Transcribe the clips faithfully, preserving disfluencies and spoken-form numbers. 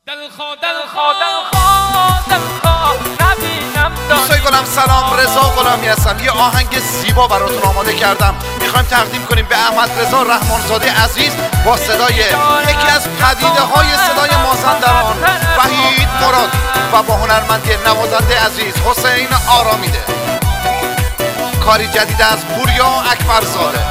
دوستای گلم سلام، رضا غلامی هستم. یه آهنگ زیبا براتون آماده کردم، میخوایم تقدیم کنیم به احمد رضا رحمانزاده عزیز با صدای یکی از پدیده های صدای مازندران وحید مرادی و با هنرمندی نوازنده عزیز حسین آرامیده. کاری جدید از پوریا اکبرزاده.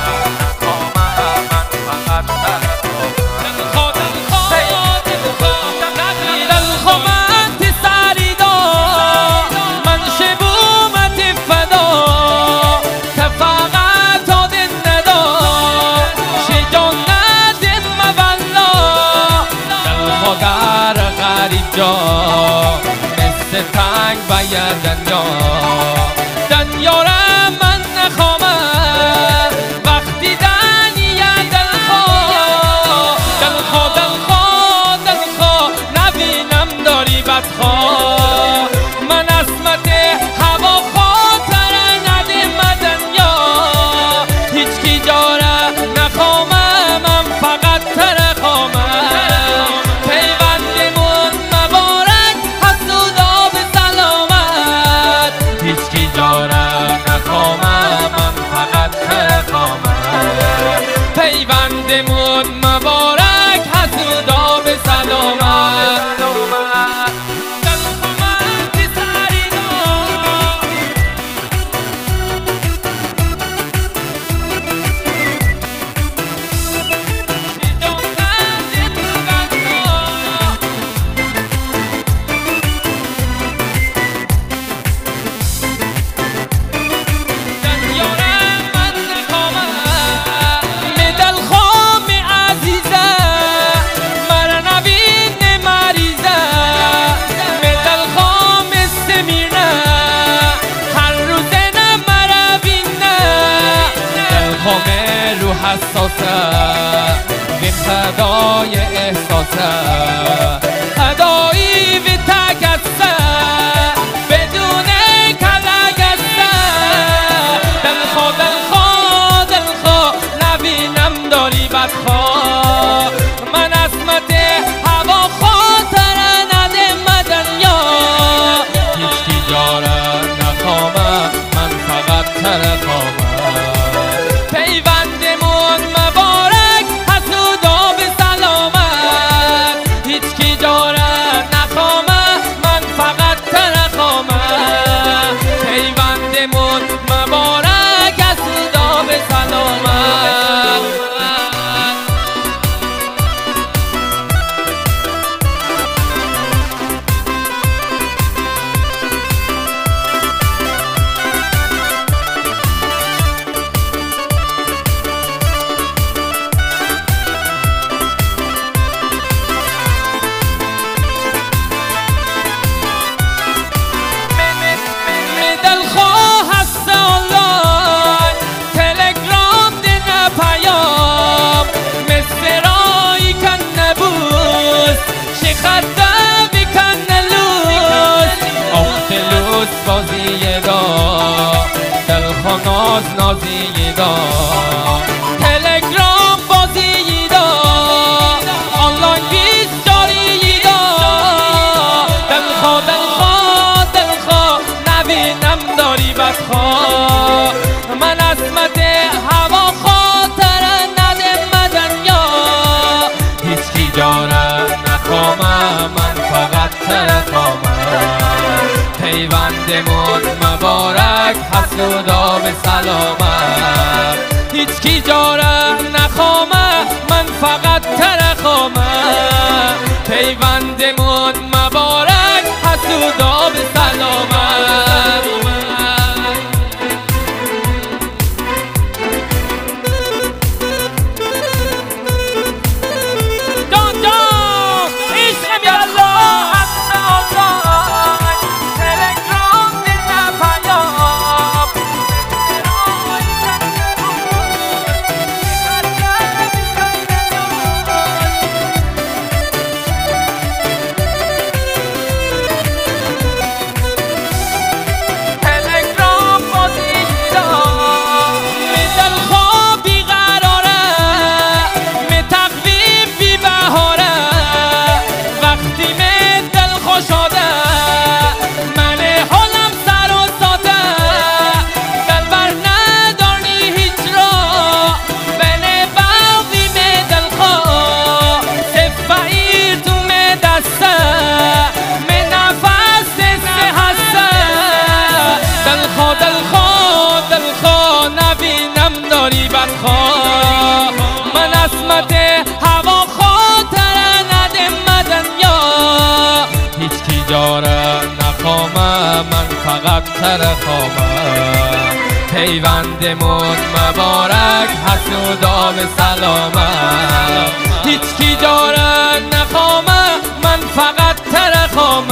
مثل تنگ باید دنیا دنیا را من نخوامم وقتی دنیا دلخوا دلخوا دلخوا دلخوا نبینم داری بدخوا من اسمت هوا خاطر ندیم دنیا هیچ کی جاره نخوامم من فقط ترخوامم پیوندمون مبارک حسودا به سلامت حساسه به صدای احساسه صدایی به تکسه بدون کلگسه دلخوا دلخوا دلخوا نبینم داری بدخوا من اسمت هوا خاطر ندیم دنیا هیچ کی جاره نخوامم من فقط ترخوامم پیوندمون مبارک حسودا به سلامت هیچ کی جاره نخوامه من فقط ترخوامه پیوندمون مبارک حسودا به سلامت بازی دا دلخوا ناز نازی دا تلگرام بازی دا آنلاین بیس جاری دا دلخوا دلخوا دلخوا نبینم داری بدخوا من اسمت هوا خاطر ندیم دنیا هیچ کی جاره نخوامم من فقط ترخوامم پیوندمون مبارک حسودا به سلامت هیچ کی جاره نخوامه من فقط ترخوامه پیوندمون مبارک حسودا به سلامت جان جان عشق الله می دل خوشاده من حالم سر و ساده دل بر ندارنی هیچ را بنه باقی می دل خواه سفعیر تو می دسته می نفس سه هسته دل خواه دل خواه دل خواه نبینم داری بدخواه من اسمت هوا خاطر ندم دنیا هیچ کی جاره نخوامه من فقط تر خوامه پیوندمون مبارک حسودا به سلامه هیچ کی جاره نخوامه من فقط تر خوامه